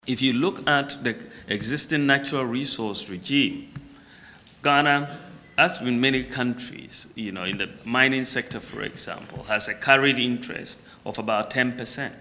If you look at the existing natural resource regime, Ghana, as in many countries, in the mining sector, for example, has a carried interest of about 10%.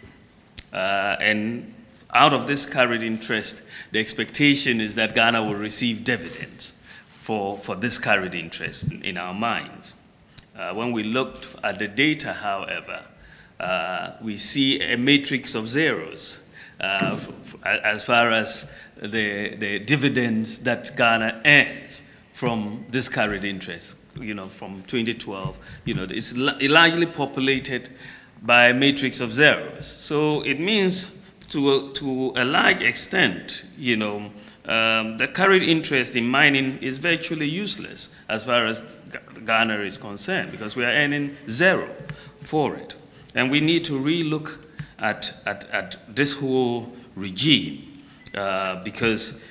And out of this carried interest, the expectation is that Ghana will receive dividends for this carried interest in our mines. When we looked at the data, however, we see a matrix of zeros as far as the dividends that Ghana earns from this carried interest. From 2012, it's largely populated by a matrix of zeros. So it means to a large extent, the carried interest in mining is virtually useless as far as Ghana is concerned, because we are earning zero for it. And we need to relook at this whole regime because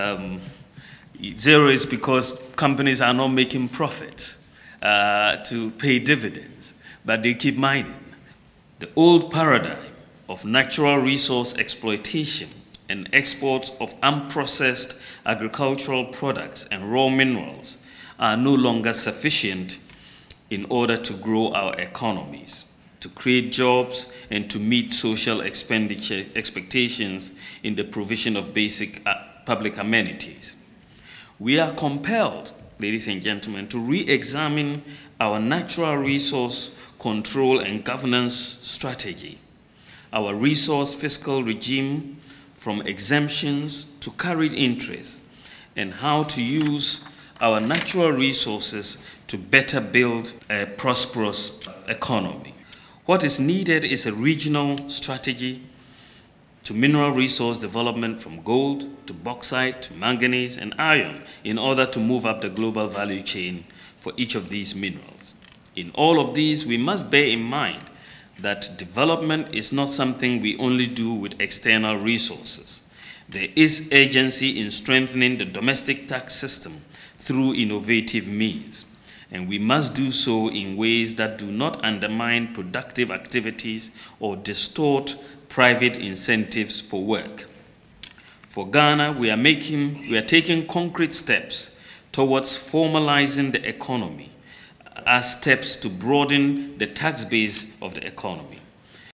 zero is because companies are not making profits to pay dividends, but they keep mining. The old paradigm of natural resource exploitation and exports of unprocessed agricultural products and raw minerals are no longer sufficient in order to grow our economies, to create jobs, and to meet social expenditure expectations in the provision of basic public amenities. We are compelled, ladies and gentlemen, to re-examine our natural resource control and governance strategy, our resource fiscal regime from exemptions to carried interest, and how to use our natural resources to better build a prosperous economy. What is needed is a regional strategy to mineral resource development from gold to bauxite to manganese and iron in order to move up the global value chain for each of these minerals. In all of these, we must bear in mind that development is not something we only do with external resources. There is urgency in strengthening the domestic tax system through innovative means, and we must do so in ways that do not undermine productive activities or distort private incentives for work. For Ghana, we are taking concrete steps towards formalizing the economy as steps to broaden the tax base of the economy.